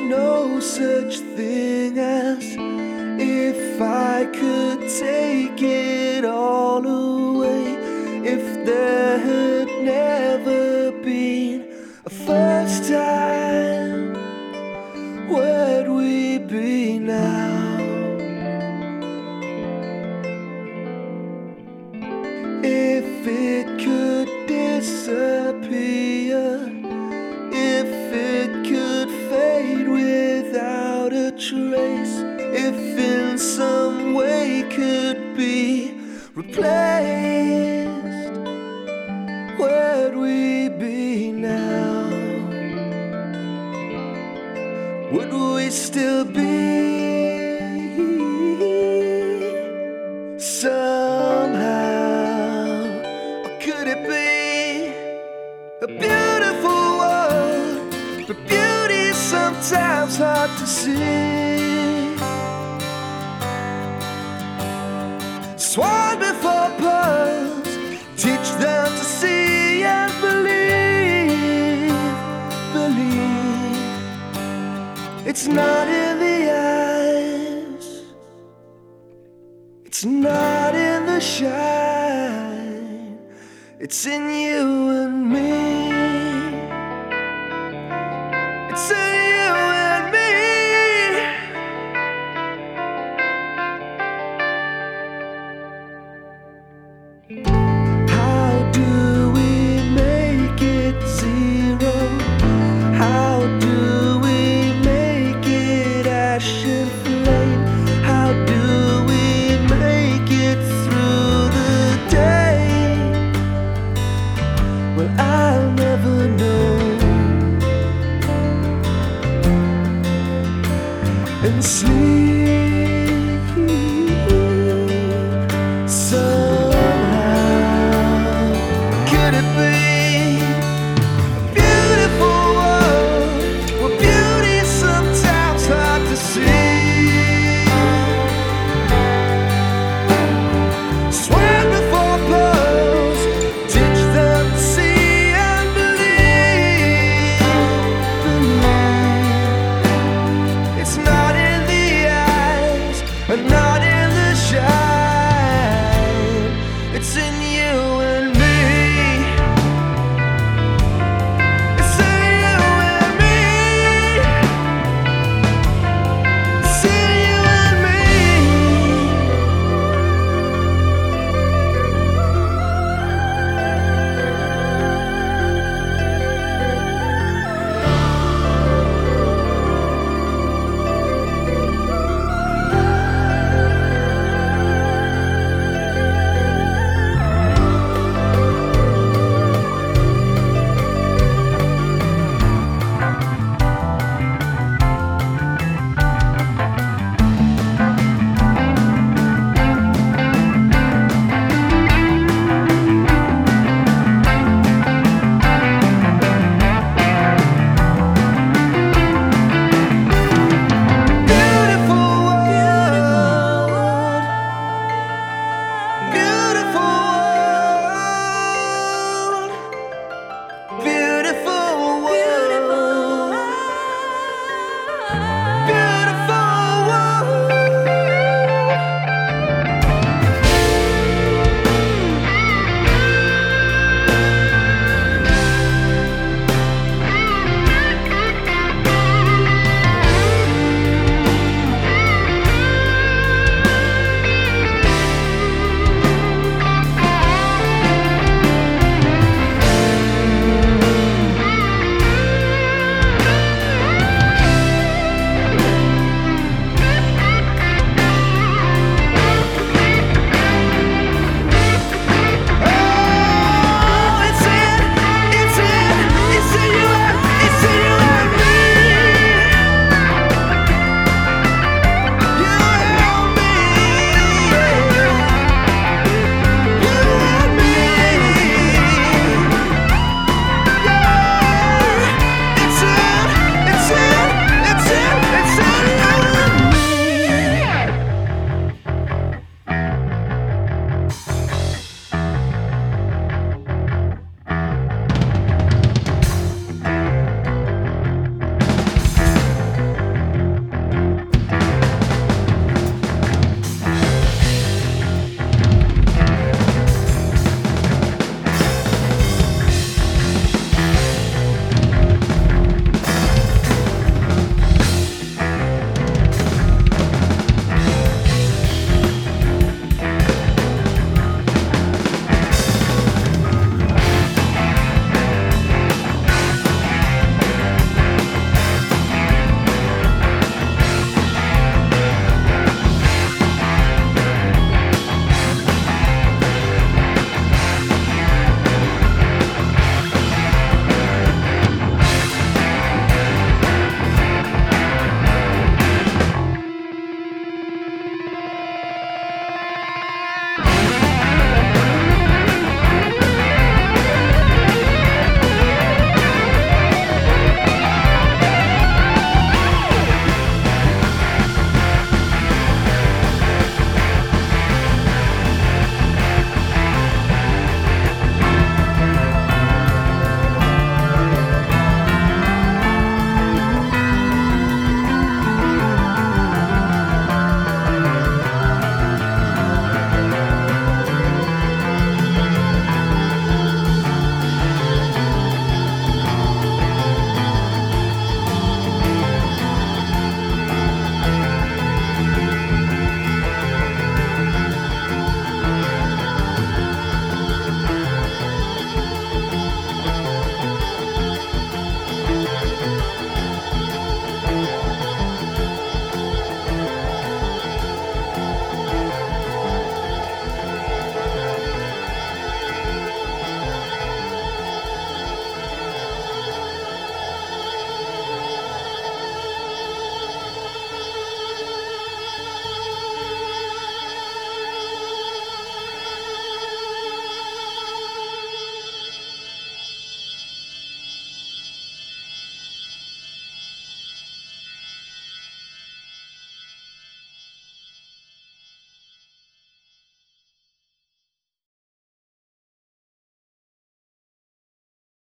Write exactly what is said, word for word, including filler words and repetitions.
no such thing as if I could take it all away. If there had never been a first time, where'd we be now? If it could disappear, if it could fade without a trace, if in some way could be replaced, where'd we be now? Would we still be somehow? Or could it be a beautiful world, but beauty's sometimes hard to see? Swan before pearls, teach them to see and believe, believe. It's not in the eyes, it's not in the shine, it's in you and me. It's in